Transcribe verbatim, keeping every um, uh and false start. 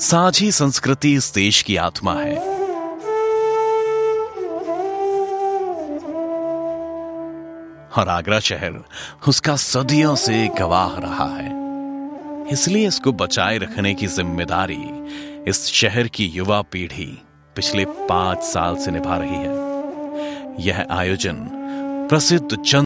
साझी संस्कृति इस देश की आत्मा है। और आगरा शहर उसका सदियों से गवाह रहा है। इसलिए इसको बचाए रखने की जिम्मेदारी इस शहर की युवा पीढ़ी पिछले पांच साल से निभा रही है। यह आयोजन प्रसिद्ध चंद